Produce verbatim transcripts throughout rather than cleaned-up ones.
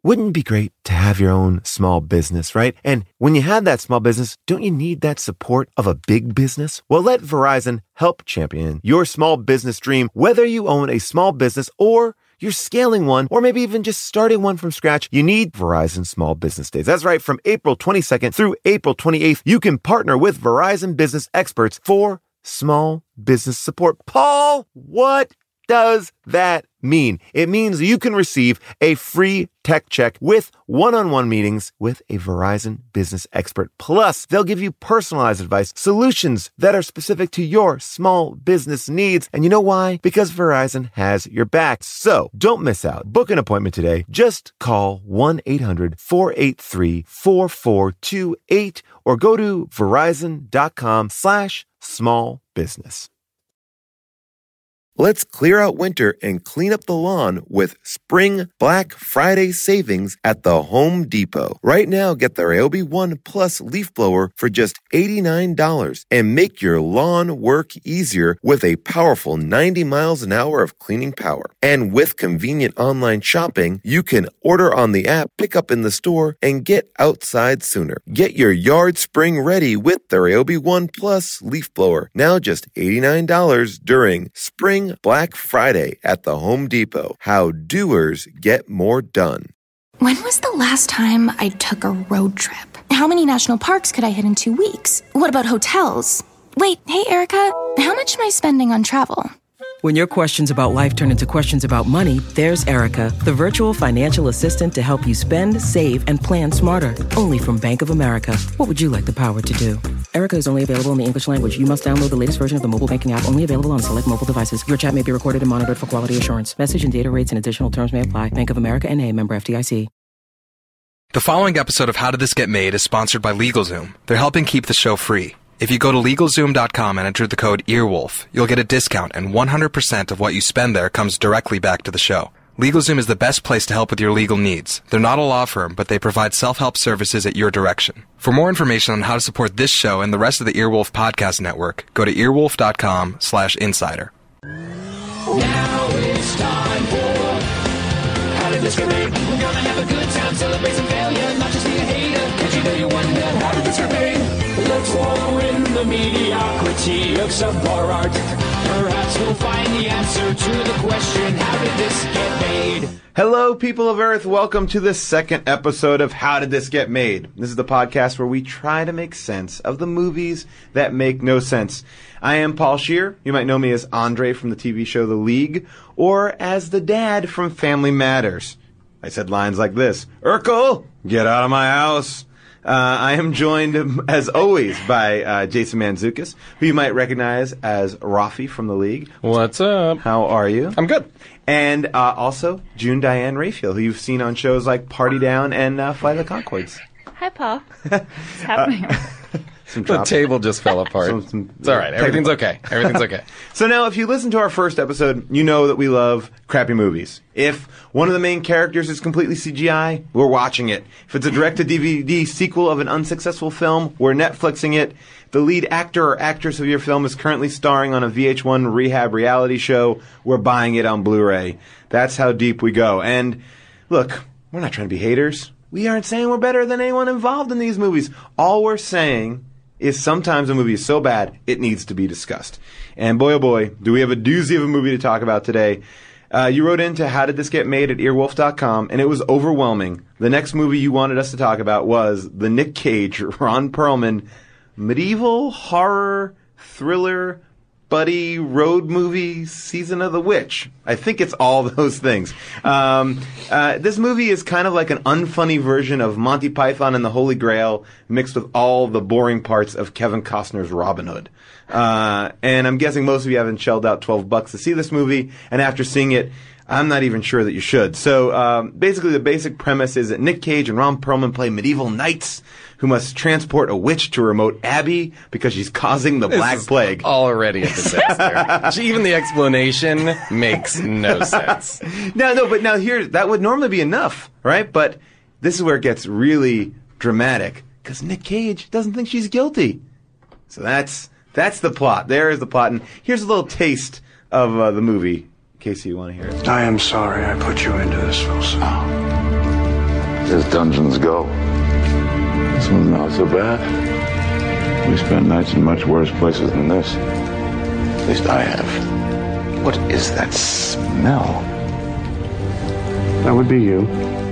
Wouldn't it be great to have your own small business, right? And when you have that small business, don't you need that support of a big business? Well, let Verizon help champion your small business dream, whether you own a small business or you're scaling one, or maybe even just starting one from scratch. You need Verizon Small Business Days. That's right. From April twenty-second through April twenty-eighth, you can partner with Verizon business experts for small business support. Paul, what does that mean? It means you can receive a free tech check with one-on-one meetings with a Verizon business expert. Plus, they'll give you personalized advice, solutions that are specific to your small business needs. And you know why? Because Verizon has your back. So don't miss out. Book an appointment today. Just call one eight hundred four eight three four four two eight or go to verizon.com slash small business. Let's clear out winter and clean up the lawn with Spring Black Friday savings at the Home Depot. Right now, get the Ryobi One Plus leaf blower for just eighty-nine dollars and make your lawn work easier with a powerful ninety miles an hour of cleaning power. And with convenient online shopping, you can order on the app, pick up in the store, and get outside sooner. Get your yard spring ready with the Ryobi One Plus leaf blower. Now just eighty-nine dollars during Spring Black Friday at the Home Depot. How doers get more done. When was the last time I took a road trip? How many national parks could I hit in two weeks? What about hotels? Wait, hey, Erica, how much am I spending on travel? When your questions about life turn into questions about money, there's Erica, the virtual financial assistant to help you spend, save, and plan smarter. Only from Bank of America. What would you like the power to do? Erica is only available in the English language. You must download the latest version of the mobile banking app, only available on select mobile devices. Your chat may be recorded and monitored for quality assurance. Message and data rates and additional terms may apply. Bank of America N A, member F D I C. The following episode of How Did This Get Made is sponsored by LegalZoom. They're helping keep the show free. If you go to LegalZoom dot com and enter the code EARWOLF, you'll get a discount, and one hundred percent of what you spend there comes directly back to the show. LegalZoom is the best place to help with your legal needs. They're not a law firm, but they provide self-help services at your direction. For more information on how to support this show and the rest of the Earwolf Podcast Network, go to earwolf dot com slash insider. Now it's time for How Did This Get Made? We're gonna have a good time, celebrate some failure, not just be a hater, cause you know you wonder, how did this get made? Let's wallow in the mediocrity of subpar art. Perhaps we'll find the answer to the question, how did this get made? Hello, people of Earth. Welcome to the second episode of How Did This Get Made? This is the podcast where we try to make sense of the movies that make no sense. I am Paul Scheer. You might know me as Andre from the T V show The League, or as the dad from Family Matters. I said lines like this: Urkel, get out of my house. Uh, I am joined, as always, by uh, Jason Mantzoukas, who you might recognize as Rafi from The League. What's up? How are you? I'm good. And uh, also, June Diane Raphael, who you've seen on shows like Party Down and uh, Flight of the Conchords. Hi, Paul. What's happening? Uh, some the table just fell apart. Some, some, it's all right. Everything's okay. Everything's okay. So now, if you listen to our first episode, you know that we love crappy movies. If one of the main characters is completely C G I, we're watching it. If it's a direct-to-D V D sequel of an unsuccessful film, we're Netflixing it. The lead actor or actress of your film is currently starring on a V H one rehab reality show, we're buying it on Blu-ray. That's how deep we go. And look, we're not trying to be haters. We aren't saying we're better than anyone involved in these movies. All we're saying is sometimes a movie is so bad, it needs to be discussed. And boy, oh boy, do we have a doozy of a movie to talk about today. Uh, you wrote into How Did This Get Made at earwolf dot com, and it was overwhelming. The next movie you wanted us to talk about was the Nick Cage, Ron Perlman, medieval horror thriller buddy road movie Season of the Witch. I think it's all those things. Um, uh, this movie is kind of like an unfunny version of Monty Python and the Holy Grail mixed with all the boring parts of Kevin Costner's Robin Hood. Uh, and I'm guessing most of you haven't shelled out twelve bucks to see this movie, and after seeing it, I'm not even sure that you should. So um, basically the basic premise is that Nick Cage and Ron Perlman play medieval knights who must transport a witch to a remote abbey because she's causing the this Black is Plague. Already a disaster. Even the explanation makes no sense. No, no, but now here, that would normally be enough, right? But this is where it gets really dramatic because Nick Cage doesn't think she's guilty. So that's that's the plot. There is the plot. And here's a little taste of uh, the movie, in case you want to hear it. I am sorry I put you into this, Wilson. as dungeons go. This one's not so bad. We spent nights in much worse places than this. At least I have. What is that smell? That would be you.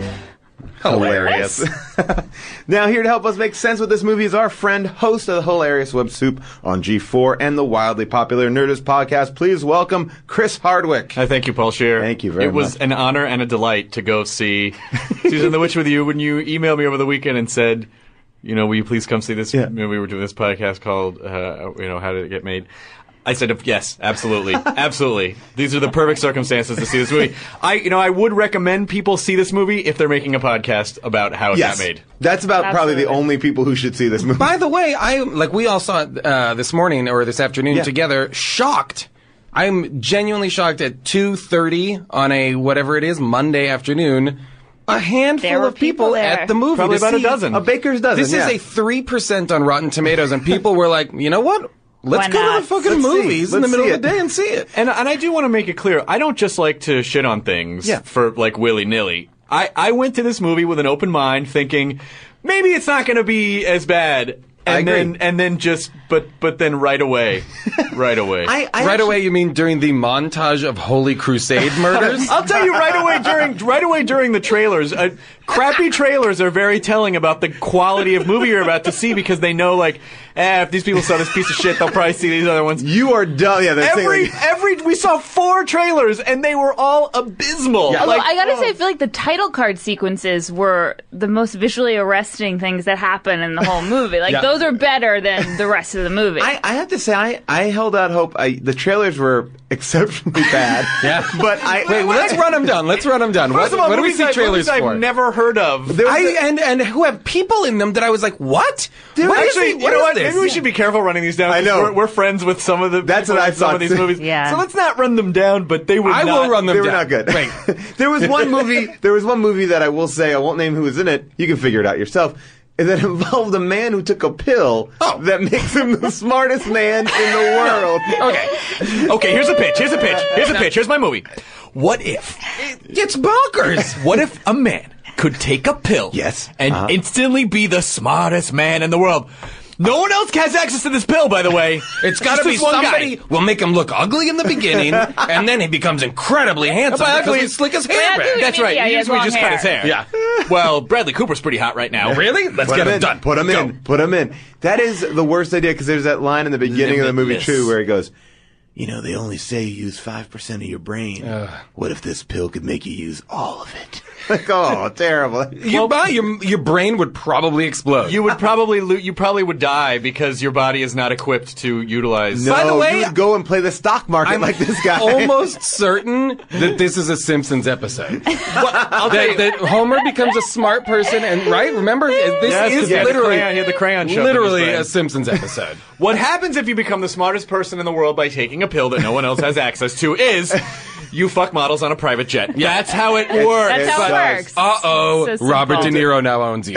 Hilarious. Now, here to help us make sense with this movie is our friend, host of the hilarious Web Soup on G four and the wildly popular Nerdist podcast. Please welcome Chris Hardwick. I thank you, Paul Scheer. Thank you very much. It was much. an honor and a delight to go see Season of the Witch with you when you emailed me over the weekend and said, you know, will you please come see this Yeah. movie? We were doing this podcast called, uh, you know, How Did It Get Made? I said, yes, absolutely, absolutely. These are the perfect circumstances to see this movie. I, you know, I would recommend people see this movie if they're making a podcast about how it Yes. got made. That's about probably the Absolutely. only people who should see this movie. By the way, I like we all saw it uh, this morning or this afternoon Yeah. together. Shocked. I'm genuinely shocked at two thirty on a whatever it is Monday afternoon. A handful There were of people, people there. at the movie. Probably to about a see- dozen. A baker's dozen, This yeah. is a three percent on Rotten Tomatoes, and people were like, you know what? Let's Why go to not? the fucking Let's see. movies in the Let's middle see of the it. day and see it. And and I do want to make it clear, I don't just like to shit on things Yeah. for like willy-nilly. I, I went to this movie with an open mind thinking maybe it's not going to be as bad. And I agree. then and then just but but then right away. right away. I, I right actually- away, you mean during the montage of Holy Crusade murders? I'll tell you right away during right away during the trailers. Uh, crappy trailers are very telling about the quality of movie you're about to see because they know like, eh, if these people saw this piece of shit, they'll probably see these other ones. You are dumb. Yeah, they're Every saying, like, every we saw four trailers and they were all abysmal. Although Like, I gotta oh. say, I feel like the title card sequences were the most visually arresting things that happen in the whole movie. Like Yeah. those are better than the rest of the movie. I, I have to say, I, I held out hope. I, the trailers were exceptionally bad. Yeah. But I... Wait, well, let's run them down. Let's run them down. First What, of all, what do we movies see I- trailers movies for? I've never heard of. There was I, a- and and who have people in them that I was like, what? Dude, What is Actually, it- you what know is what? this? Maybe we should be careful running these down. I 'cause know. We're, we're friends with some of the That's people what I in some thought, of these too. movies. Yeah. So let's not run them down, but they would I not. will run them They were down. not good. Wait. There was one movie. There was one movie that I will say I won't name who was in it. You can figure it out yourself. And that involved a man who took a pill Oh. that makes him the smartest man in the world. Okay. Okay, here's a pitch. Here's a pitch. Here's a pitch. Here's my movie. What if? It's bonkers. What if a man could take a pill? Yes. And Uh-huh. instantly be the smartest man in the world. No one else has access to this pill, by the way. It's got to Just be this one somebody. guy. We'll make him look ugly in the beginning, and then he becomes incredibly handsome By because ugly- he slick his hair Yeah, back. dude. That's right. Yeah, he He has just, we long just cut his hair. hair. Yeah. Well, Bradley Cooper's pretty hot right now. Really? Let's Put get him him in. done. Put him Go. in. Put him in. That is the worst idea because there's that line in the beginning of the movie Limitless. too where he goes, "You know, they only say you use five percent of your brain. What if this pill could make you use all of it?" Like, oh, terrible. Your, body, your, your brain would probably explode. You would probably lo- you probably would die because your body is not equipped to utilize. No, By the way, you would go and play the stock market I'm like this guy. almost certain that this is a Simpsons episode. I'll tell that, you- that Homer becomes a smart person, and right? Remember, this Yes, 'cause is he had the literally crayon- he had the crayon shoved in his literally brain. a Simpsons episode. What happens if you become the smartest person in the world by taking a pill that no one else has access to is you fuck models on a private jet. That's how it works. That's how it does. works. Uh oh, So Robert De simple. Niro now owns you.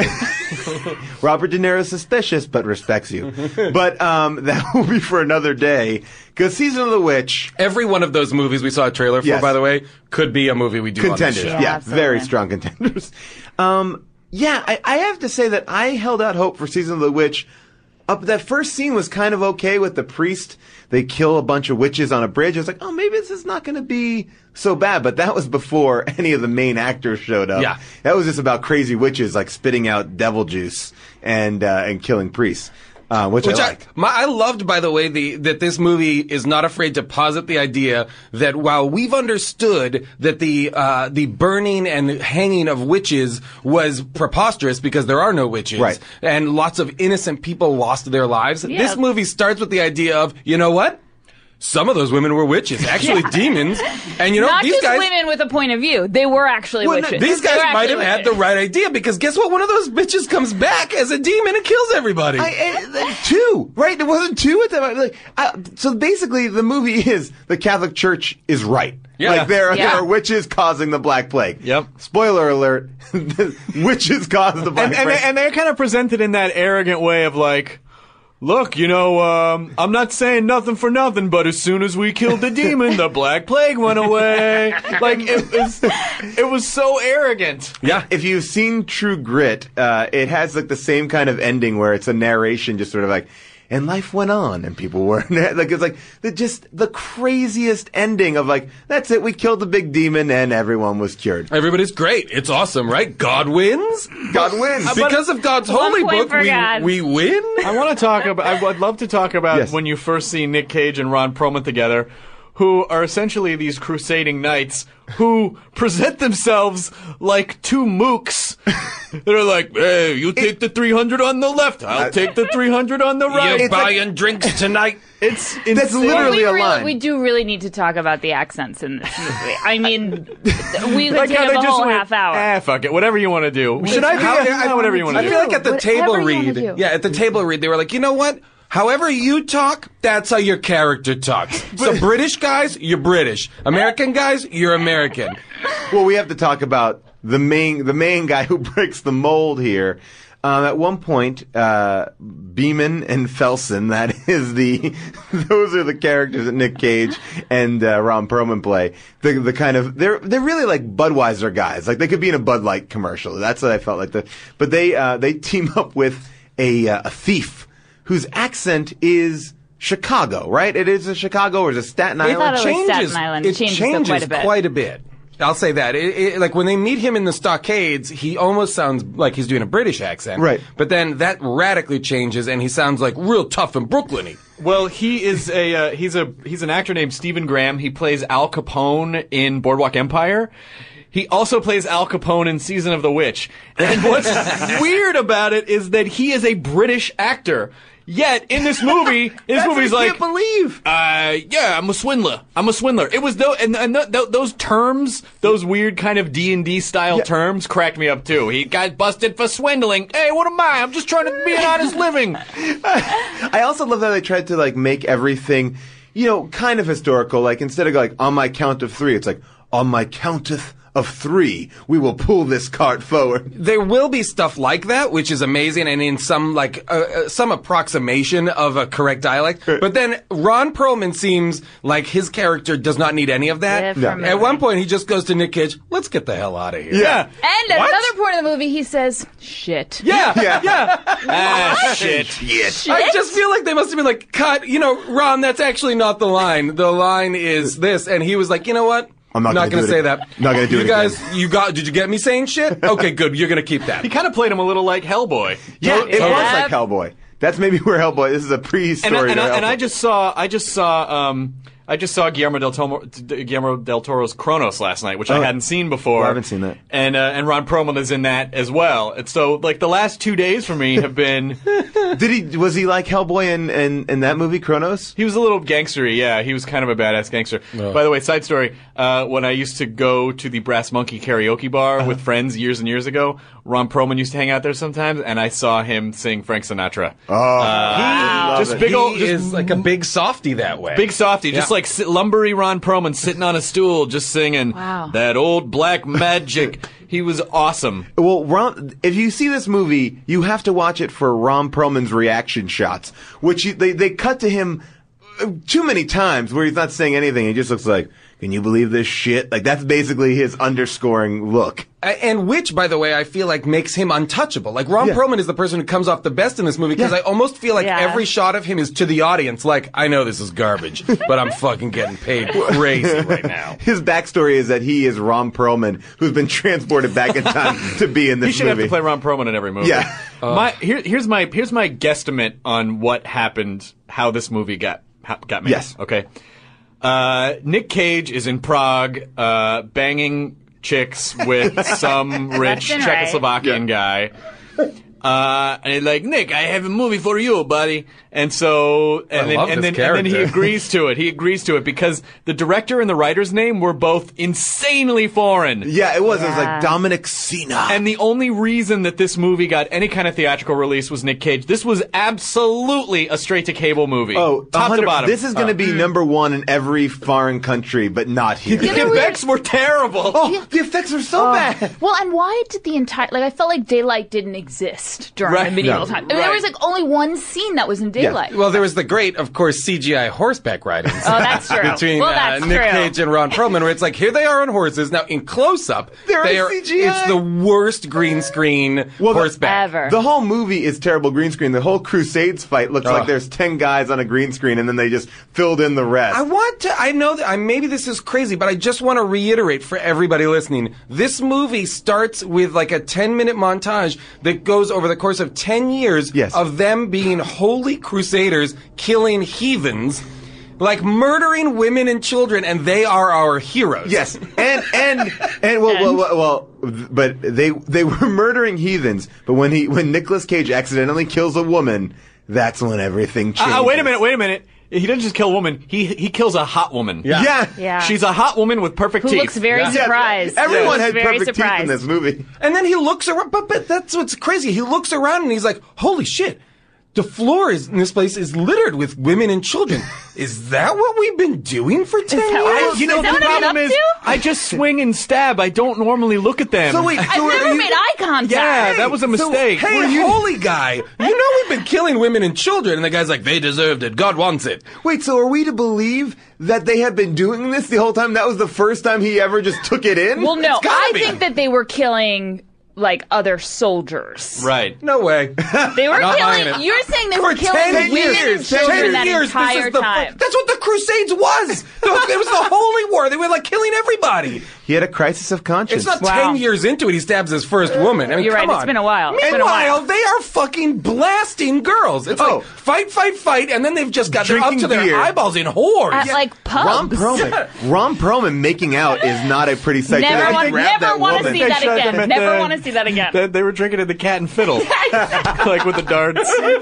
Robert De Niro's suspicious, but respects you. But um, that will be for another day. Because Season of the Witch, Every one of those movies we saw a trailer for, Yes. by the way, could be a movie we do on contenders. this Yeah, show. Yeah, absolutely. very strong contenders. Um, yeah, I, I have to say that I held out hope for Season of the Witch. Up that first scene was kind of okay with the priest. They kill a bunch of witches on a bridge. I was like, oh, maybe this is not going to be so bad. But that was before any of the main actors showed up. Yeah. That was just about crazy witches like spitting out devil juice and uh, and killing priests. Uh, which, Which I I, liked. my, I loved, by the way, the that this movie is not afraid to posit the idea that while we've understood that the uh, the burning and hanging of witches was preposterous because there are no witches, Right. and lots of innocent people lost their lives, Yeah. this movie starts with the idea of, you know what? Some of those women were witches, actually demons, and you know Not these just guys. women with a point of view. They were actually Well, no, witches. These They guys were might actually have had the witches. right idea because guess what? One of those bitches comes back as a demon and kills everybody. I, and, uh, two, right? There wasn't two at that. Like, uh, so basically, the movie is the Catholic Church is right. Yeah. Like there are, Yeah. there are witches causing the Black Plague. Yep. Spoiler alert: the witches caused the Black and, and, Plague. they, and they're kind of presented in that arrogant way of like, look, you know, um, I'm not saying nothing for nothing, but as soon as we killed the demon, the Black Plague went away. Like, it was, it was so arrogant. Yeah. If you've seen True Grit, uh, it has like the same kind of ending where it's a narration just sort of like, and life went on, and people were like, it's like the, just the craziest ending of like, that's it, we killed the big demon, and everyone was cured. Everybody's great. It's awesome, right? God wins. God wins because of God's holy book. We, we win. I want to talk about. I would love to talk about Yes. when you first see Nick Cage and Ron Perlman together, who are essentially these crusading knights who present themselves like two mooks. They're like, hey, you take the three hundred on the left, I'll take the three hundred on the right. You're It's like- buying drinks tonight. It's That's insane. literally we, a really, line. we do really need to talk about the accents in this movie. I mean, we could Like take how up they a just whole went, half hour. Ah, fuck it, whatever you want to do. Should I be? How- I, how- whatever you want I to feel do. like at the Whatever table you wanna read. do. Yeah, at the table read, they were like, you know what? However you talk, that's how your character talks. So British guys, you're British. American guys, you're American. Well, we have to talk about the main the main guy who breaks the mold here. Um, at one point, uh, Beeman and Felsen, that is the, those are the characters that Nick Cage and uh, Ron Perlman play. The the kind of they're they're really like Budweiser guys. Like they could be in a Bud Light commercial. That's what I felt like. The but they uh, they team up with a uh, a thief whose accent is Chicago, right? It is a Chicago or is it Staten We Island? thought it was changes, Staten Island. It It changes, changes quite a bit. quite a bit. I'll say that. It, it, like when they meet him in the stockades, he almost sounds like he's doing a British accent. Right. But then that radically changes, and he sounds like real tough and Brooklyn-y. Well, he is a uh, he's a he's an actor named Stephen Graham. He plays Al Capone in Boardwalk Empire. He also plays Al Capone in Season of the Witch. And what's weird about it is that he is a British actor. Yet in this movie, in this movie, he's I like, can't believe. uh, yeah, I'm a swindler. I'm a swindler. It was though, and, and th- th- those terms, those weird kind of D and D style Yeah. terms, cracked me up too. He got busted for swindling. Hey, what am I? I'm just trying to be an honest living. I also love how they tried to like make everything, you know, kind of historical. Like instead of like on my count of three, it's like on my counteth of three, we will pull this cart forward. There will be stuff like that, which is amazing, and in some like uh, uh, some approximation of a correct dialect. But then Ron Perlman seems like his character does not need any of that. Different. At one point, he just goes to Nick Cage, "Let's get the hell out of here." Yeah. And at What? another point in the movie, he says, shit. Yeah. Yeah. Yeah. Ah, shit. I just feel like they must have been like, "Cut, you know, Ron, that's actually not the line. The line is this," and he was like, "You know what? I'm not gonna gonna do it say again. that. Not gonna do you it guys, again." you got? Did you get me saying shit? Okay, good. You're gonna keep that." He kind of played him a little like Hellboy. Yeah, it Yeah. was like Hellboy. That's maybe where Hellboy. This is a And, prehistory. I, and, to I, and I Hellboy. just saw, I just saw, um, I just saw Guillermo del Toro, Guillermo del Toro's Kronos last night, which Oh. I hadn't seen before. Well, I haven't seen that. And uh, and Ron Perlman is in that as well. And so, like the last two days for me have been. Did he? Was he like Hellboy in, in, in that movie Kronos? He was a little gangstery, yeah. He was kind of a badass gangster. By the way, side story: uh, when I used to go to the Brass Monkey karaoke bar Uh-huh. with friends years and years ago, Ron Perlman used to hang out there sometimes, and I saw him sing Frank Sinatra. Oh, Uh, just it. big he old, just is like a big softy that way. Big softy, just Yeah. like sit, lumbery Ron Perlman sitting on a stool, just singing Wow. that old black magic. He was awesome. Well, Ron, if you see this movie, you have to watch it for Ron Perlman's reaction shots, which you, they they cut to him uh, too many times where he's not saying anything. He just looks like, "Can you believe this shit?" Like that's basically his underscoring look. A- And which, by the way, I feel like makes him untouchable. Like Ron Yeah. Perlman is the person who comes off the best in this movie because Yeah. I almost feel like Yeah. every shot of him is to the audience. Like, I know this is garbage, but I'm fucking getting paid crazy right now. His backstory is that he is Ron Perlman, who's been transported back in time to be in this He should movie. have to play Ron Perlman in every movie. Yeah. my here, here's my here's my guesstimate on what happened, how this movie got ha- got made. Yes. Okay. Uh, Nick Cage is in Prague, uh, banging chicks with some rich Left and right. Czechoslovakian guy. Uh, and he's like, Nick, I have a movie for you, buddy. And so, and I then, love and this then, and then he character. agrees to it. He agrees to it because the director and the writer's name were both insanely foreign. Yeah, it was. It was Yeah. like Dominic Sena. And the only reason that this movie got any kind of theatrical release was Nick Cage. This was absolutely a straight-to-cable movie. oh, top one hundred to bottom. This is going to be number one in every foreign country, but not here. the effects were terrible. Oh, the effects are so bad. Well, and why did the entire, like, I felt like Daylight didn't exist. exist during Right. the medieval No. time. I mean, there Right. was like only one scene that was in daylight. Well, there was the great, of course, C G I horseback riding. Oh, that's true. Between Well, uh, that's Nick true. Cage and Ron Perlman, where it's like, here they are on horses. Now, in close-up, They're they on are, C G I. it's the worst green screen Well, the- horseback. Ever. The whole movie is terrible green screen. The whole Crusades fight looks Ugh. like there's ten guys on a green screen, and then they just filled in the rest. I want to, I know that, I, maybe this is crazy, but I just want to reiterate for everybody listening. This movie starts with like a ten minute montage that goes over the course of ten years Yes. of them being holy crusaders, killing heathens, like murdering women and children, and they are our heroes. Yes, and and and well, well, well, well, but they they were murdering heathens. But when he when Nicolas Cage accidentally kills a woman, that's when everything changes. Uh, uh, wait a minute, wait a minute. He doesn't just kill a woman. He he kills a hot woman. Yeah. Yeah, Yeah. She's a hot woman with perfect Who teeth. looks very Yeah. surprised. Everyone Looks had very perfect surprised. teeth in this movie. And then he looks around, but, but that's what's crazy. He looks around and he's like, holy shit. The floor is, in this place is littered with women and children. Is that what we've been doing for ten that years? what- You know, Is that the what I've been problem up is, to? I just swing and stab. I don't normally look at them. So wait, I've so are never you- made eye contact. Yeah, that was a mistake. So, hey, holy guy, you know we've been killing women and children. And the guy's like, they deserved it. God wants it. Wait, so are we to believe that they have been doing this the whole time? That was the first time he ever just took it in? Well, no, It's gotta I be. think that they were killing like other soldiers. Right. No way. They were Not buying killing. it. You're saying they For were killing ten women years, and children ten that years, entire this is the, time. That's what the Crusades was. It was the Holy War. They were like killing everybody. He had a crisis of conscience. It's not Wow. ten years into it. He stabs his first woman. I mean, You're right, come it's on. been a while. It's been a Meanwhile, while. they are fucking blasting girls. It's Oh. like fight, fight, fight, and then they've just got they're up Drinking to their beer. eyeballs in whores. At like Ron pubs. Perlman. Ron Perlman making out is not a pretty sight. Never They want, grabbed never that want to woman. see that They shot them again. at Never the- want to see that again. They, they were drinking at the Cat and Fiddle, like with the darts.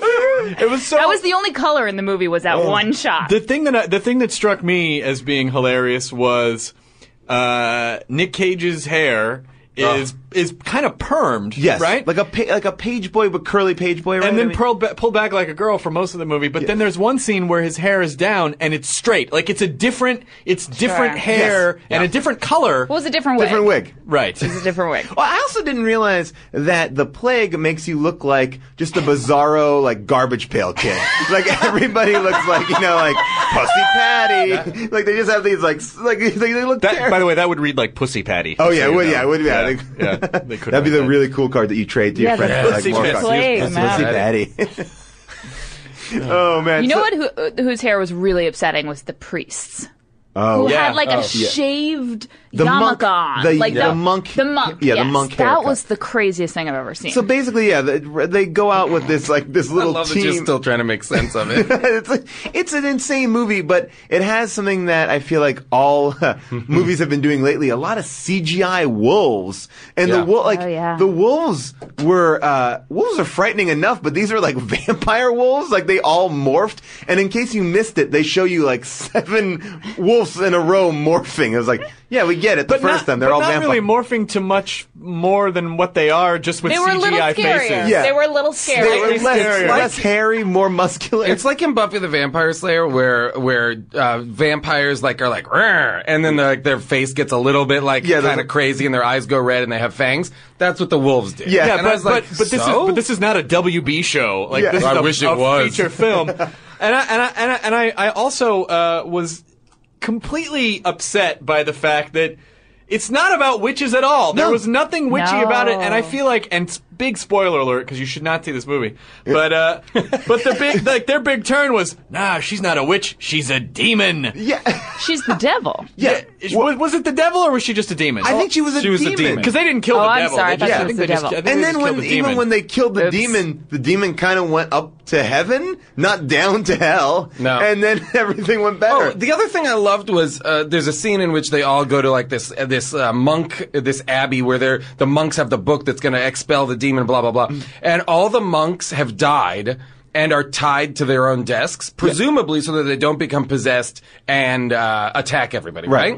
It was so. That was the only color in the movie was that one shot. The thing that I, the thing that struck me as being hilarious was uh, Nick Cage's hair is is kind of permed, Yes, right? like a pa- like a page boy, but curly page boy, right? and then I mean- pulled, ba- pulled back like a girl for most of the movie. But then there's one scene where his hair is down and it's straight, like it's a different, it's different Sure. hair Yes. and a different color. What was a different wig? different wig. Right. It was a different wig. Well, I also didn't realize that the plague makes you look like just a bizarro, like garbage pail kid. Like everybody looks like, you know, like Pussy Patty. Like they just have these like s- like they, they look. That, terrible. by the way, that would read like Pussy Patty. Oh just yeah, so it you would, know. yeah, it would. Yeah, Yeah, They- yeah, they couldn't that'd be have the that. really cool card that you trade to your Yeah, friend. the for, like, Pussy more Patty. cards. Plague, Pussy man. Patty. Oh man, You know so- what? Who, uh, whose hair was really upsetting was the priests. Oh, Who yeah. had like Oh. a shaved The monk- yarmulke on. the- like the monk- The monk. yeah, the yes. monk That haircut. was the craziest thing I've ever seen. So basically, yeah, they, they go out with this like this I little love that team. you're still trying to make sense of it. it's like, it's an insane movie, but it has something that I feel like all uh, movies have been doing lately. A lot of C G I wolves, and Yeah. the wolf, like Oh, yeah. the wolves were uh, wolves are frightening enough, but these are like vampire wolves. Like they all morphed. And in case you missed it, they show you like seven wolves in a row morphing. It was like, yeah, we get it. The But first not, time they're but all not vampires. really morphing to much more than what they are, just with they were a C G little I scarier. faces. Yeah. They were a little scarier. They were Slightly less, scarier. less hairy, more muscular. It's like in Buffy the Vampire Slayer, where where uh, vampires like are like, "Rrr," and then like their face gets a little bit like Yeah, kind those- of crazy, and their eyes go red, and they have fangs. That's what the wolves did. Yeah. Yeah, and but, I was like, but, but this so? is but this is not a W B show. Like Yeah. this I is a, wish it a was. feature film. and I and I and I, and I, I also uh, was completely upset by the fact that it's not about witches at all. There No. was nothing witchy No. about it, and I feel like and s- big spoiler alert because you should not see this movie. But uh, but the big like their big turn was nah, she's not a witch, she's a demon. yeah, She's the devil. yeah. Is- was, was it the devil or was she just a demon? I think she was a She was a demon. demon. Because they didn't kill Oh, the I'm devil. sorry, I They thought just- she I was think the they just- devil. I think And they then just when killed the even demon. when they killed the Oops. demon, the demon kind of went up to heaven, not down to hell. No. And then everything went better. Oh, the other thing I loved was uh, there's a scene in which they all go to like this uh, this uh, monk this abbey where they're the monks have the book that's going to expel the demon, blah blah blah, and all the monks have died and are tied to their own desks, presumably so that they don't become possessed and uh, attack everybody, Right. right?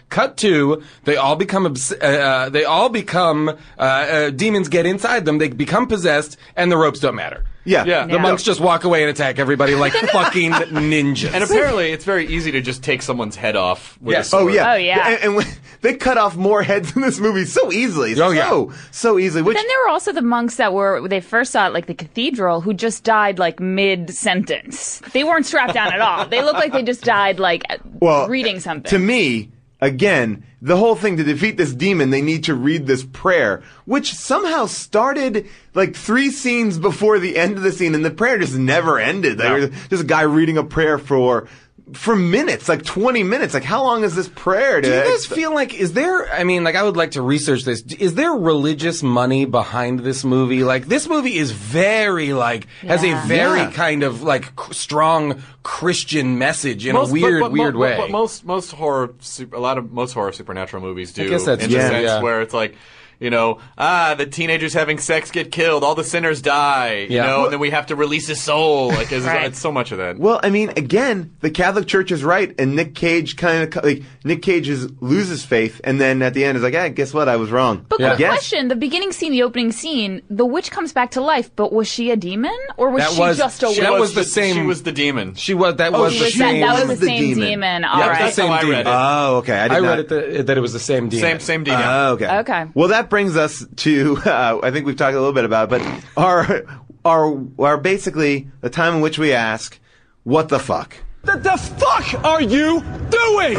Cut to, they all become, obs- uh, they all become, uh, uh, demons get inside them, they become possessed, and the ropes don't matter. Yeah. Yeah. The Yeah. monks just walk away and attack everybody like fucking ninjas. And apparently, it's very easy to just take someone's head off with Yes. a sword. Oh yeah, Oh, yeah. And, and when, they cut off more heads in this movie so easily. Oh, yeah. so so easily. Which Then there were also the monks that were, they first saw it like the cathedral, who just died like mid-sentence. They weren't strapped down at all. They looked like they just died like well, reading something. To me, again, the whole thing to defeat this demon, they need to read this prayer, which somehow started like three scenes before the end of the scene, and the prayer just never ended. Like, No. just a guy reading a prayer for. For minutes, like twenty minutes. Like, how long is this prayer? To Do you guys feel like, is there, I mean, like, I would like to research this. Is there religious money behind this movie? Like, this movie is very, like, has a Yeah. very Yeah. kind of, like, c- strong Christian message in Most- a weird, but- but- weird but- way. But most most horror, super, a lot of most horror supernatural movies do. guess that's in true, the sense yeah. where it's like, you know, ah, the teenagers having sex get killed, all the sinners die, you Yeah. know, Well- and then we have to release his soul. Like, it's, Right. it's so much of that. Well, I mean, again, the Catholic Church is right, and Nick Cage kind of like Nick Cage is, loses faith, and then at the end is like, "Hey, guess what? I was wrong." But I quick guess. question: the beginning scene, the opening scene, the witch comes back to life, but was she a demon or was That she was- just a she- witch? that was the She same- was the demon. She was, that Oh, was she the was same. that, that was was the the same demon. demon. Yeah, All it was the right. same how I demon. read it. Oh, okay. I did I not. read it that, that it was the same demon. Same same demon. Oh, okay. Okay. Well, that brings us to uh, I think we've talked a little bit about it, but our our our basically the time in which we ask, "What the fuck?" What the fuck are you doing?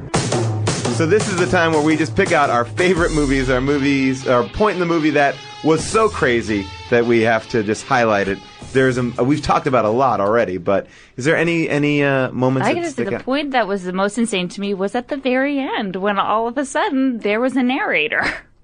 So this is the time where we just pick out our favorite movies, our movies, our point in the movie that was so crazy that we have to just highlight it. There's a we've talked about a lot already, but is there any any uh, moments I that gotta say, stick the out? point that was the most insane to me was at the very end when all of a sudden there was a narrator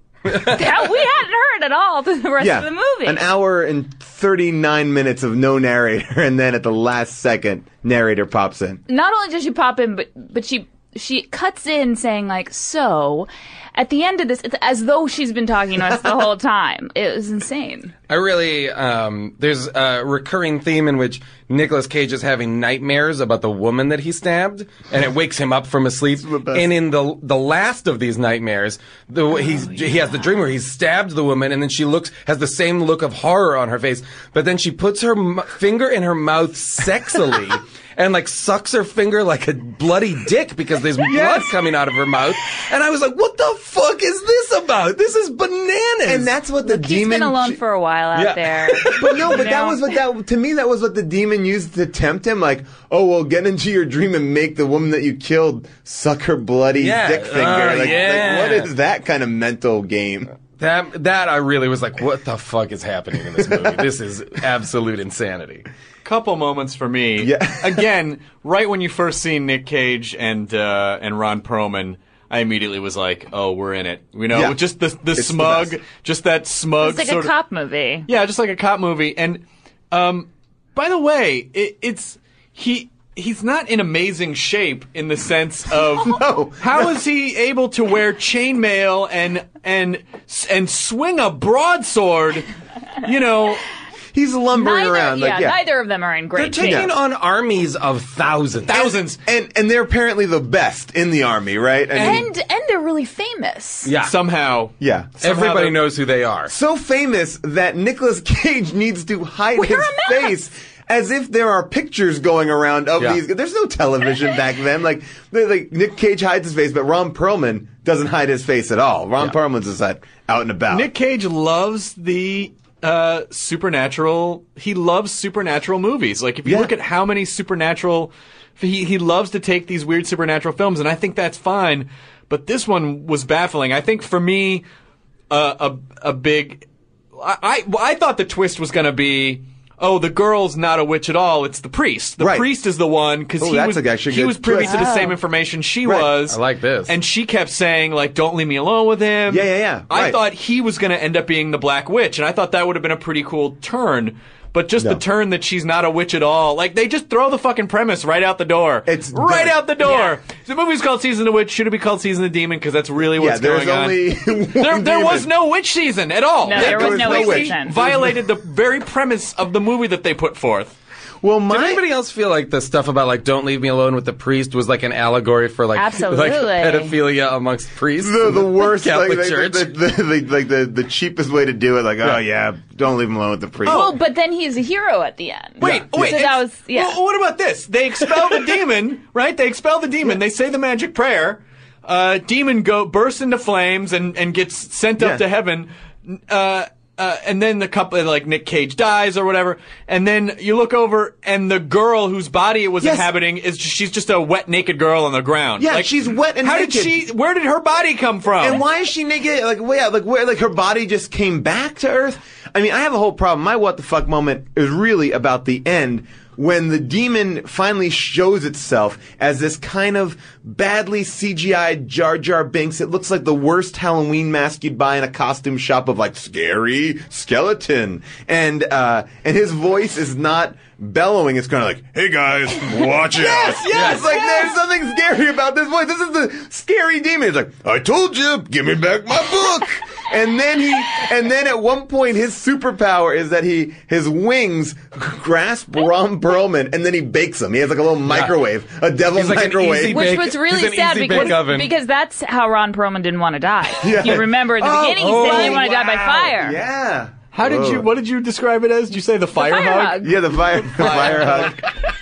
that we hadn't heard at all through the rest Yeah, of the movie. an hour and thirty-nine minutes of no narrator, and then at the last second, narrator pops in. Not only does she pop in, but but she she cuts in saying like, so at the end of this, it's as though she's been talking to us the whole time. It was insane. I really, um, there's a recurring theme in which Nicolas Cage is having nightmares about the woman that he stabbed, and it wakes him up from his sleep. And in the the last of these nightmares, the he's he has the dream where he stabbed the woman, and then she looks has the same look of horror on her face, but then she puts her m- finger in her mouth sexily. And like sucks her finger like a bloody dick because there's blood coming out of her mouth. And I was like, what the fuck is this about? This is bananas. And that's what the He's demon. been alone for a while out Yeah. there. But no, but that No. was what that to me. That was what the demon used to tempt him. Like, oh, well, get into your dream and make the woman that you killed suck her bloody Yeah. dick finger. Oh, like, yeah. like, what is that kind of mental game? That that I really was like, what the fuck is happening in this movie? This is absolute insanity. Couple moments for me. Yeah. Again, right when you first see Nick Cage and uh, and Ron Perlman, I immediately was like, "Oh, we're in it." You know, Yeah. just the the It's the smug, best. just that smug. It's like sort a of, cop movie. Yeah, just like a cop movie. And um, by the way, it, it's he. He's not in amazing shape in the sense of No. how is he able to wear chainmail and and and swing a broadsword? You know. He's lumbering Neither, around. yeah, like, yeah. neither of them are in They're great shape. taking on armies of thousands. Thousands. And and they're apparently the best in the army, right? And, And and they're really famous. Yeah. Somehow. yeah, Everybody they're- knows who they are. so famous that Nicolas Cage needs to hide Wear his a mask. face. As if there are pictures going around of Yeah. these. There's no television back then. Like, they're like Nick Cage hides his face, but Ron Perlman doesn't hide his face at all. Ron Yeah. Perlman's just like, out and about. Nick Cage loves the uh, supernatural. He loves supernatural movies. Like if you Yeah. look at how many supernatural, he he loves to take these weird supernatural films, and I think that's fine. But this one was baffling. I think for me, uh, a a big. I I, well, I thought the twist was going to be. Oh, the girl's not a witch at all. It's the priest. The Right. priest is the one because Oh, he that's was a actually he good was privy twist. to the Oh. same information she Right. was. I like this. And she kept saying like, "Don't leave me alone with him." Yeah, yeah, yeah. I Right. thought he was going to end up being the Black Witch, and I thought that would have been a pretty cool turn. But just No. the turn that she's not a witch at all, like they just throw the fucking premise right out the door. It's right done. out the door. The movie's called Season of the Witch. Should it be called Season of the Demon? Because that's really yeah, what's there's going only on. one There, there was demon. no witch season at all. No, They there was no completely witch season. violated the very premise of the movie that they put forth. Well, my Did anybody else feel like the stuff about like "Don't leave me alone with the priest" was like an allegory for like Absolutely. like pedophilia amongst priests? the, the worst Catholic like, Church. The, the, the, the, like the, the cheapest way to do it. Like, oh yeah, don't leave him alone with the priest. Well, but then he's a hero at the end. Wait, So wait. that it's- was yeah. Well, what about this? They expel the demon, right? They expel the demon. They say the magic prayer. Uh, demon go bursts into flames and, and gets sent Yeah. up to heaven. Uh, uh, and then the couple, like Nick Cage dies or whatever. And then you look over and the girl whose body it was Yes. inhabiting is she's just a wet naked girl on the ground. Yeah, like, she's wet and how naked. did she? Where did her body come from? And why is she naked? Like, well, yeah, like where, like her body just came back to Earth. I mean, I have a whole problem. My what the fuck moment is really about the end when the demon finally shows itself as this kind of badly C G I'd Jar Jar Binks. It looks like the worst Halloween mask you'd buy in a costume shop of like scary skeleton, and uh, and his voice is not bellowing. It's kind of like, "Hey guys, watch out!" Yes, yes, It's like yes. there's something scary about this voice. This is the scary demon. It's like, "I told you, give me back my book." And then he, and then at one point, his superpower is that he, his wings grasp Ron Perlman, and then he bakes them. He has like a little microwave, a devil He's like an microwave. easy Which bake- was really he's an sad easy because, bake oven. because that's how Ron Perlman didn't want to die. Yeah. If you remember at the Oh, beginning, he oh, said he didn't want to die by wow. fire. Yeah. How did you? Ugh. What did you describe it as? Did you say the fire, Fire hug? hug. Yeah, the fire, the fire hug,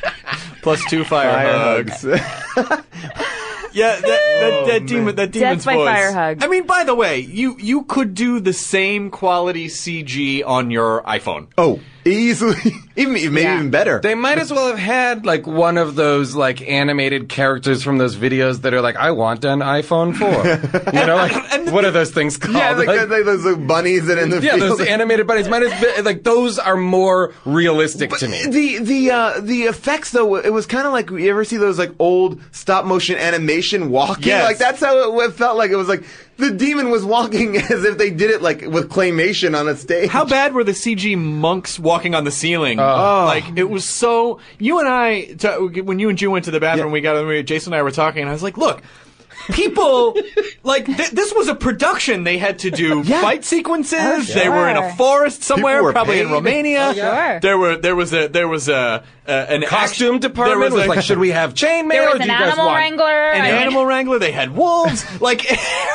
Plus two fire, fire hugs. hugs. Yeah, that, that, that demon, that demon's by voice. fire hug. I mean, by the way, you you could do the same quality C G on your iPhone. Oh, easily, even maybe Yeah. even better. They might as well have had like one of those like animated characters from those videos that are like, "I want an iPhone four." You know, like what are those things called? yeah, like, Like- like those like, bunnies that in the yeah, field. those animated buddies. Might as be, like those are more realistic to me. The the uh, the effects though, it was kind of like, you ever see those like old stop motion animation walking? Yes. Like that's how it, it felt like. It was like the demon was walking as if they did it like with claymation on a stage. How bad were the C G monks walking on the ceiling? Oh. Like, it was so... You and I, t- when you and June went to the bathroom, Yeah. we got we, Jason and I were talking, and I was like, look, people... like, th- this was a production. They had to do Yeah. fight sequences. Oh, They were in a sure. forest somewhere, People were probably in paid. Romania. Oh, sure. There were there was a there was a, a an Costume action- department there was, a- like, should we have chainmail There or was do an you guys animal want? wrangler. an I mean- animal wrangler. They had wolves. Like,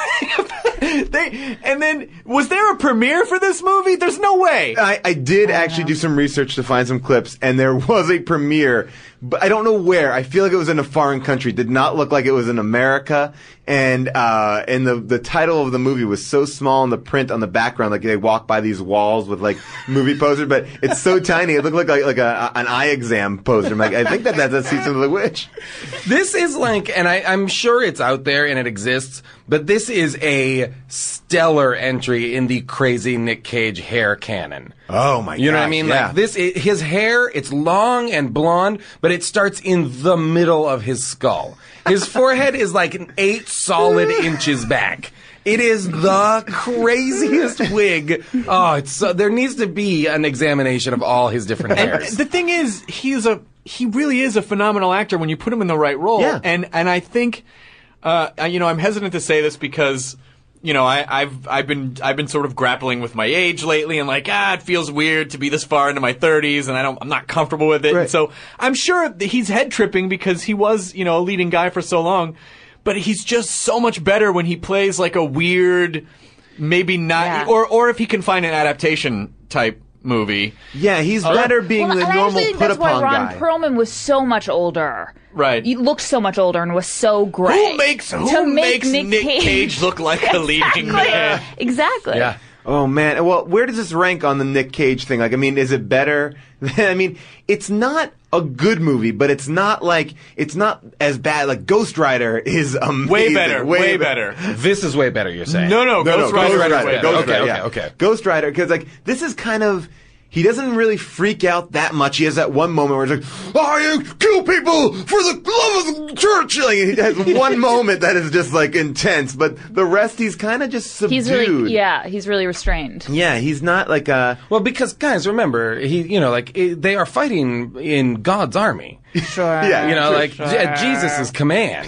they. And then, was there a premiere for this movie? There's no way. I, I did actually do some research to find some clips, and there was a premiere, but I don't know where. I feel like it was in a foreign country. It did not look like it was in America, and uh, and the the title of the movie was so small in the print on the background, like they walk by these walls with like movie posters, but it's so tiny. It looked like like, like a, an eye exam poster. I'm like, I think that that's a Season of the Witch. This is like, and I, I'm sure it's out there and it exists, but this is a stellar entry in the crazy Nick Cage hair canon. Oh my god! You know what I mean? Yeah. Like this, i his hair, it's long and blonde, but it starts in the middle of his skull. His forehead is like an eight solid inches back. It is the craziest wig. Oh, it's so, there needs to be an examination of all his different And hairs. the thing is, he's a he really is a phenomenal actor when you put him in the right role. Yeah. And and I think, uh, I- you know, I'm hesitant to say this because, you know, I, I've I've been I've been sort of grappling with my age lately, and like, ah, it feels weird to be this far into my thirties, and I don't I'm not comfortable with it. Right. And so I'm sure that he's head tripping because he was, you know, a leading guy for so long. But he's just so much better when he plays like a weird, maybe not, Yeah. or or if he can find an adaptation type movie. yeah, he's better being Well, the and I normal actually think put that's why upon Ron guy. Perlman was so much older. Right. He looked so much older and was so great. Who makes who To make makes Nick, Cage. look like a leading Exactly. man? Exactly. yeah. Oh man, well, where does this rank on the Nick Cage thing? Like, I mean, is it better? I mean, it's not a good movie, but it's not like it's not as bad. Like Ghost Rider is amazing, Way better, way, better. This is way better, you're saying. No, no, No, Ghost no, Rider. Ghost is Rider, way better. Ghost Okay, Rider, okay, yeah. okay. Ghost Rider, because like this is kind of. He doesn't really freak out that much. He has that one moment where he's like, "I kill people for the love of the church." Like, he has one moment that is just like intense, but the rest he's kind of just subdued. He's really, yeah, he's really restrained. Yeah, he's not like a. Well, because guys, remember, he, you know, like i they are fighting in God's army. Sure. Yeah, You know, Sure, like sure. J- Jesus' command.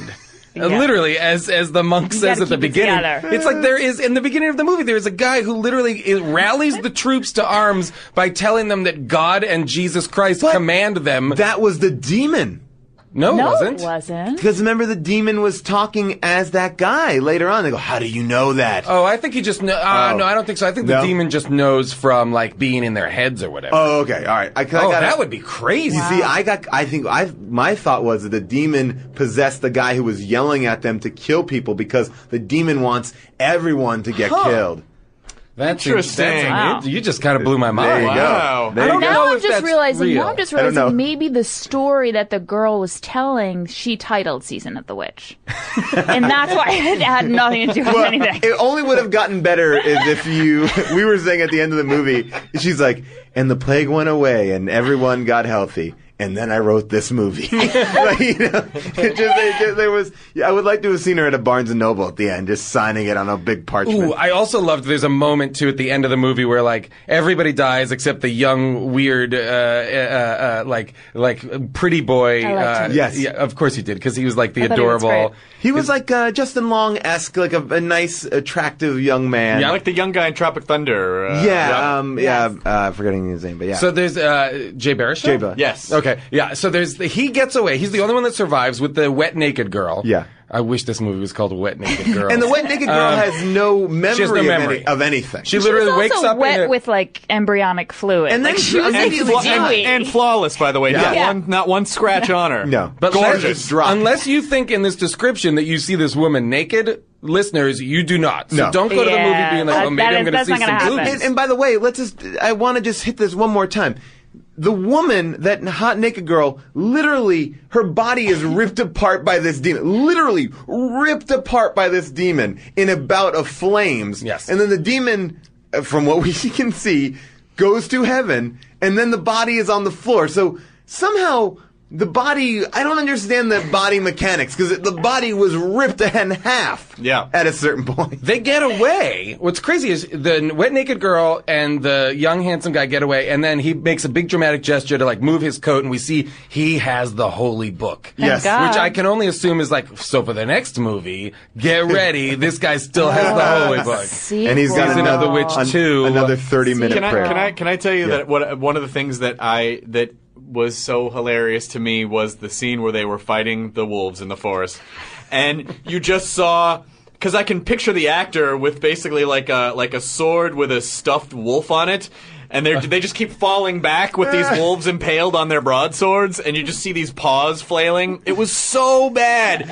Uh, literally, as as the monk says gotta at the keep it beginning, together. it's like there is in the beginning of the movie. There is a guy who literally i- rallies the troops to arms by telling them that God and Jesus Christ But command them. That was the demon. no, it No, wasn't. it wasn't. Because remember, the demon was talking as that guy later on. They go, "How do you know that?" Oh, I think he just. Kn- uh, Oh. No, I don't think so. I think the No? demon just knows from like being in their heads or whatever. Oh, okay, all right. I, 'cause I oh, gotta- that would be crazy. You see, I got. I think I. My thought was that the demon possessed the guy who was yelling at them to kill people because the demon wants everyone to get killed. That's Interesting. that's- Wow. You, you just kind of blew my mind. There you Wow. go. There I you don't go. know Now I'm if just that's realizing. real. Now I'm just I don't realizing know. maybe the story that the girl was telling, she titled "Season of the Witch," and that's why it had nothing to do with Well, anything. it only would have gotten better is if you. We were saying at the end of the movie, she's like, "And the plague went away, and everyone got healthy." And then I wrote this movie. Like, you know, it just, it just- there was. Yeah, I would like to have seen her at a Barnes and Noble at the end, just signing it on a big parchment. Ooh, I also loved. There's a moment too at the end of the movie where like everybody dies except the young, weird, uh, uh, uh, like like pretty boy. I liked uh, him. Yes. yeah, of course he did because he was like the I thought he was adorable. great. He was like uh, Justin Long-esque, like a, a nice, attractive young man. Yeah. Like the young guy in Tropic Thunder. Uh, Yeah, um, yeah, uh, forgetting his name, but yeah. So there's uh, Jay Baruchel. Jay Ba- Yes. Okay. Yeah. So there's he gets away. He's the only one that survives with the wet naked girl. Yeah. I wish this movie was called Wet Naked Girl. and the wet naked girl Um, has no memory, she has no of, memory. any, of anything. She She literally was wakes also up wet in a, with like embryonic fluid. And then like, she was and like then Fla- and, dewy. and flawless, by the way. Not Yeah. one, not one scratch on her. no, But gorgeous unless, drop. unless you think in this description that you see this woman naked, listeners, you do not. So No. don't go to the movie Yeah, being like, that- oh, maybe that I'm is- going to that's see not some gonna happen. boobies. and, and by the way, let's just. I want to just hit this one more time. The woman, that hot naked girl, literally, her body is ripped apart by this demon. Literally ripped apart by this demon in a bout of flames. Yes. And then the demon, uh, from what we can see, goes to heaven, and then the body is on the floor. So somehow the body, I don't understand the body mechanics, because the body was ripped in half. Yeah. At a certain point. They get away. What's crazy is the wet naked girl and the young handsome guy get away, and then he makes a big dramatic gesture to like move his coat, and we see he has the holy book. Yes. God. Which I can only assume is like, so for the next movie, get ready. This guy still has the holy book. And he's got Season of the Witch an- two. another thirty minute Can I, prayer. can I can I tell you Yeah. that what one of the things that I that was so hilarious to me was the scene where they were fighting the wolves in the forest, and you just saw. Because I can picture the actor with basically like a like a sword with a stuffed wolf on it, and they they just keep falling back with these wolves impaled on their broadswords, and you just see these paws flailing. It was so bad,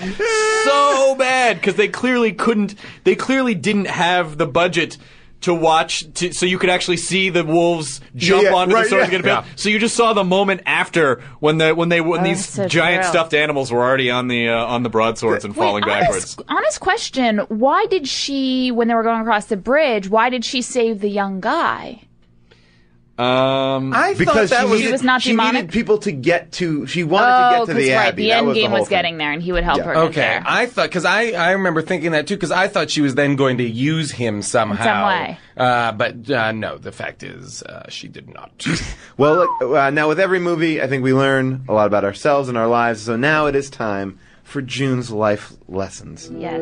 so bad, because they clearly couldn't. They clearly didn't have the budget to watch, to, so you could actually see the wolves jump Yeah, onto right, the swords and yeah. get impaled. So you just saw the moment after when the when they when Oh, these that's so giant true. stuffed animals were already on the uh, on the broadswords and Wait, falling backwards. honest, honest question. Why did she, when they were going across the bridge, why did she save the young guy? Um, I thought Because that she, was needed, She was not she demonic? needed people to get to. She wanted to Oh, get to because the right, abbey. the That end was the game whole was thing. getting there, and he would help Yeah. her. get Okay, there. I thought because I, I remember thinking that too because I thought she was then going to use him somehow. some way. Uh, but uh, no, the fact is uh, she did not. Well, look, uh, now with every movie, I think we learn a lot about ourselves and our lives. So now it is time for June's life lessons. Yes.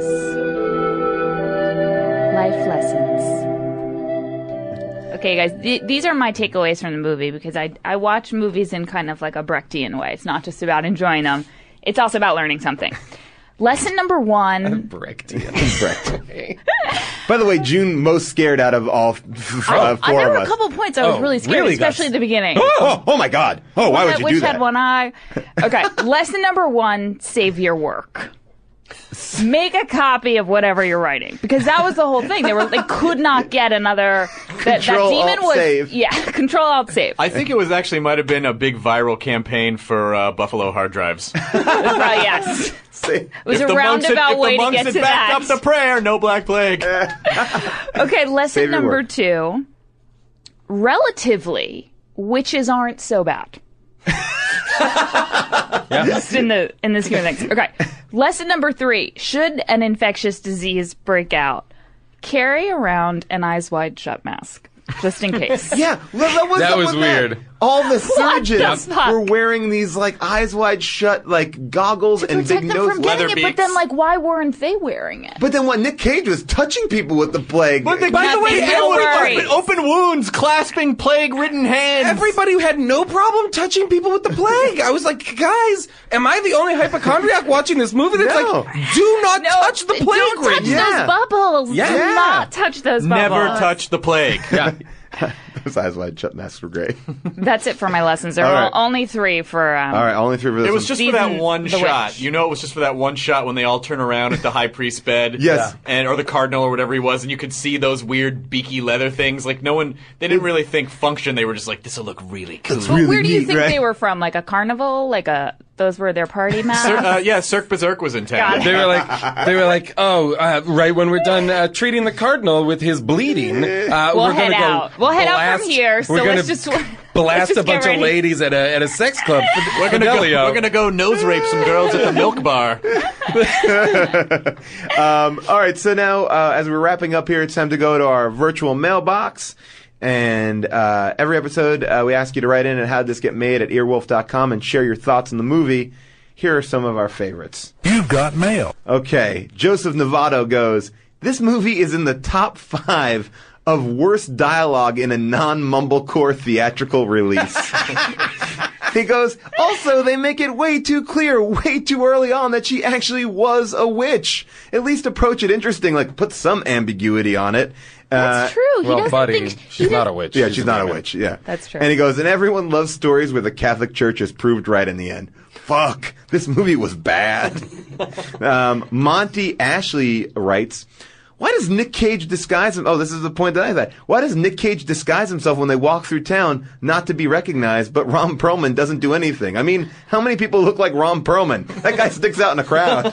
Life lessons. Okay, guys, th- these are my takeaways from the movie because I, I watch movies in kind of like a Brechtian way. It's not just about enjoying them. It's also about learning something. Lesson number one. Brechtian. By the way, June most scared out of all f- I, uh, I, four there of were a us. couple points I was Oh, really scared, really, especially Gus? at the beginning. Oh, oh my God! Oh, why would That you witch do that? had one eye. Okay, lesson number one: save your work. Make a copy of whatever you're writing because that was the whole thing. They were they could not get another. That, that Control, demon Alt, was save. yeah. Control Alt Save. I think it was actually might have been a big viral campaign for uh, Buffalo hard drives. Right, yes. Say- It was If a the monks had- roundabout if way the to monks get had to backed that. up the prayer, no black plague. Okay, lesson Save your number work. two. Relatively, witches aren't so bad. Just in the in the scheme of things. Okay. Lesson number three. Should an infectious disease break out, carry around an eyes wide shut mask. Just in case. Yeah, well, that was That that was weird. all the surgeons the fuck? were wearing these like eyes wide shut like goggles and Protect big them nose from leather getting it, but beaks. then like, why weren't they wearing it? But then what? Nick Cage was touching people with the plague. But the, by the Nothing, way, no everyone worries. with open wounds, clasping plague-ridden hands. Everybody had no problem touching people with the plague. I was like, guys, am I the only hypochondriac watching this movie that's No. like, do not No, touch the plague don't touch ring? Yeah. those bubbles. Yeah. Do Yeah. not touch those bubbles. Never touch the plague. Yeah. Those eyes wide shut masks were great. That's it for my lessons. There All were right. only three for. Um, All right, only three for this It was one. just for that Season one the shot. Witch. You know, it was just for that one shot when they all turn around at the high priest's bed. Yes. And or the cardinal or whatever he was, and you could see those weird beaky leather things. Like no one, they didn't really think function. They were just like, this will look really cool. It's really Where do you neat, think right? they were from? Like a carnival? Like a those were their party masks? Cir- uh, yeah, Cirque Berserk was in Got town. it. They were like, they were like, oh, uh, right when we're done uh, treating the cardinal with his bleeding, uh, We'll we're head gonna go out. We'll head out blast- from here, so we're gonna let's just- blast let's just a bunch get of ready. ladies at a at a sex club. For, We're gonna go. We're gonna go nose rape some girls at the milk bar. Um, all right, so now uh, as we're wrapping up here, it's time to go to our virtual mailbox. And uh, every episode, uh, we ask you to write in at how did this get made at earwolf dot com and share your thoughts on the movie. Here are some of our favorites. You've got mail. Okay, Joseph Novato goes, this movie is in the top five of worst dialogue in a non-mumblecore theatrical release. He goes, also, they make it way too clear, way too early on that she actually was a witch. At least approach it interesting, like put some ambiguity on it. That's Uh, true. He well, doesn't buddy, think, he she's not a doesn't- witch. Yeah, she's not a demon. witch. Yeah, That's true. And he goes, and everyone loves stories where the Catholic Church is proved right in the end. Fuck, this movie was bad. um, Monty Ashley writes, why does Nick Cage disguise him? Oh, this is the point that I had. Why does Nick Cage disguise himself when they walk through town not to be recognized, but Ron Perlman doesn't do anything? I mean, how many people look like Ron Perlman? That guy sticks out in a crowd.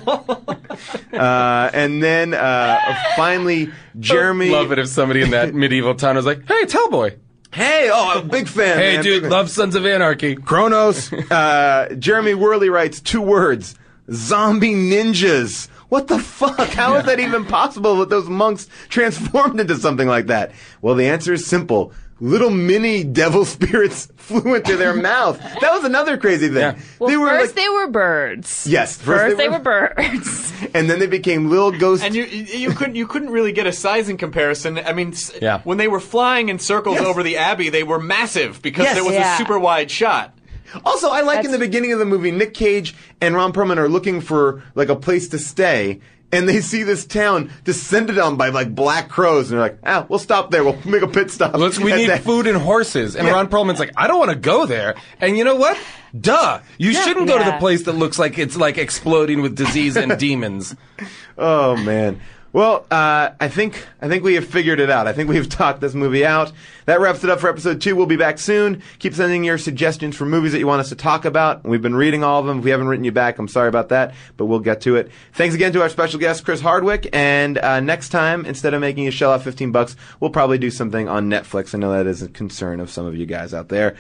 Uh, and then uh, finally, Jeremy. Love it if somebody in that medieval town was like, hey, it's Hellboy. Hey, oh, I'm a big fan. Hey, man. dude, Big fan. love Sons of Anarchy. Kronos. Uh, Jeremy Worley writes two words: zombie ninjas. What the fuck? How is that even possible that those monks transformed into something like that? Well, the answer is simple. Little mini devil spirits flew into their mouth. That was another crazy thing. Yeah. Well, they were first like, they were birds. yes, First, they, were, birds. and then they became little ghost. And you you couldn't you couldn't really get a sizing comparison. I mean, s- Yeah. when they were flying in circles Yes. over the Abbey, they were massive because Yes. there was Yeah. a super wide shot. Also, I like in the That's- beginning of the movie, Nick Cage and Ron Perlman are looking for like a place to stay, and they see this town descended on by like black crows, and they're like, "Ah, we'll stop there. We'll make a pit stop." Let's, we And need then- food and horses. And Yeah. Ron Perlman's like, I don't want to go there. And you know what? Duh. You shouldn't go to the Yeah. place that looks like it's like exploding with disease and demons. Oh man. Well, uh, I think I think we have figured it out. I think we've talked this movie out. That wraps it up for episode two. We'll be back soon. Keep sending your suggestions for movies that you want us to talk about. We've been reading all of them. If we haven't written you back, I'm sorry about that, but we'll get to it. Thanks again to our special guest, Chris Hardwick. And uh, next time, instead of making you shell out fifteen bucks, we'll probably do something on Netflix. I know that is a concern of some of you guys out there.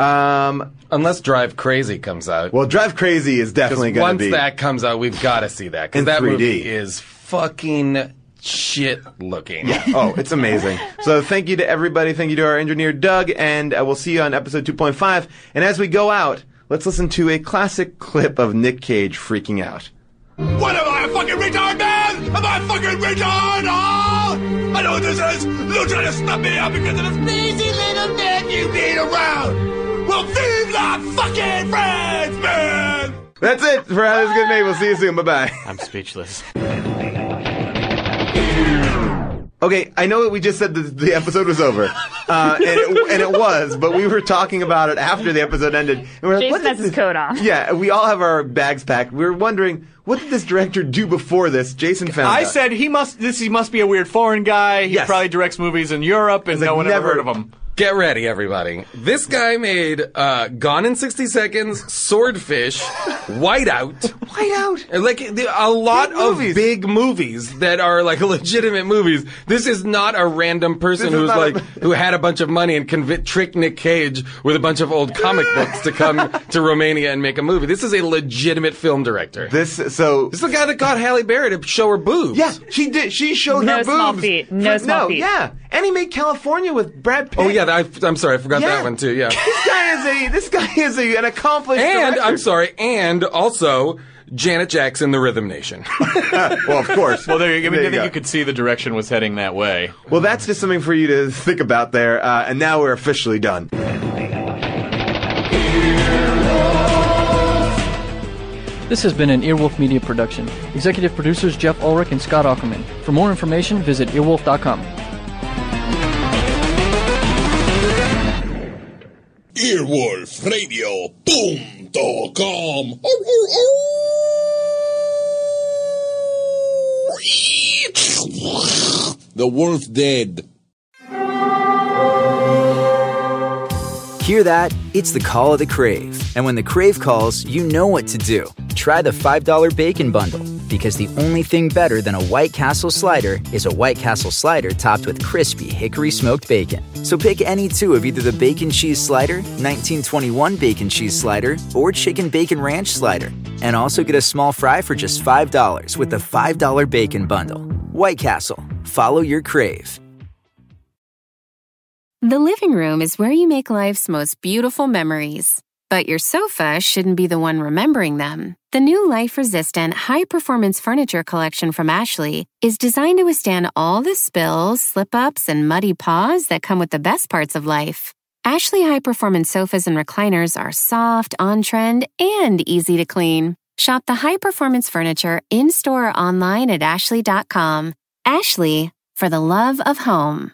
Um, Unless Drive Crazy comes out. well, Drive Crazy is definitely Because going to once be. that comes out, we've got to see that. Because In that three D. movie is fucking shit looking. Oh, it's amazing. So thank you to everybody. Thank you to our engineer, Doug, and uh, we'll see you on episode two point five. And as we go out, let's listen to a classic clip of Nick Cage freaking out. What am I, a fucking retard, man? Am I a fucking retard? Oh! I know what this is. You're trying to stop me out because of this lazy little neck you need around. Well, vive la fucking France, man! That's it for How This Get Made. We'll see you soon. Bye-bye. I'm speechless. Okay, I know that we just said that the episode was over, uh, and, it, and it was, but we were talking about it after the episode ended. And we're like, Jason what did has his this- coat on. Yeah, we all have our bags packed. We were wondering, what did this director do before this? Jason found I out. said he must. This he must be a weird foreign guy. He Yes. probably directs movies in Europe, and like, no one never- ever heard of him. Get ready, everybody. This guy made uh, Gone in sixty seconds, Swordfish, Whiteout. Whiteout. And, Like the- a lot Big of movies. big movies that are like legitimate movies. This is not a random person This is who's not like a- who had a bunch of money and conv- tricked Nick Cage with a bunch of old comic books to come to Romania and make a movie. This is a legitimate film director. This, so... This is the guy that got Halle Berry to show her boobs. Yeah, she did. She showed No her boobs. small feet. No For- small no, feet. Yeah, and he made California with Brad Pitt. Oh yeah, yeah, I, I'm sorry, I forgot Yeah. that one too. Yeah, This guy is a this guy is a, an accomplished and director. I'm sorry, and also Janet Jackson, the Rhythm Nation. Well, of course. Well, there you, I mean, There I you think go. you could see the direction was heading that way. Well, that's just something for you to think about there. Uh, and now we're officially done. This has been an Earwolf Media production. Executive producers Jeff Ulrich and Scott Ackerman. For more information, visit earwolf dot com. Earwolf Radio punto com. The wolf's dead. Hear that? It's the call of the Crave. And when the Crave calls, you know what to do. Try the five dollar Bacon Bundle, because the only thing better than a White Castle slider is a White Castle slider topped with crispy hickory smoked bacon. So pick any two of either the Bacon Cheese Slider, nineteen twenty-one Bacon Cheese Slider, or Chicken Bacon Ranch Slider. And also get a small fry for just five dollars with the five dollar Bacon Bundle. White Castle. Follow your Crave. The living room is where you make life's most beautiful memories. But your sofa shouldn't be the one remembering them. The new life-resistant, high-performance furniture collection from Ashley is designed to withstand all the spills, slip-ups, and muddy paws that come with the best parts of life. Ashley high-performance sofas and recliners are soft, on-trend, and easy to clean. Shop the high-performance furniture in-store or online at ashley dot com. Ashley, for the love of home.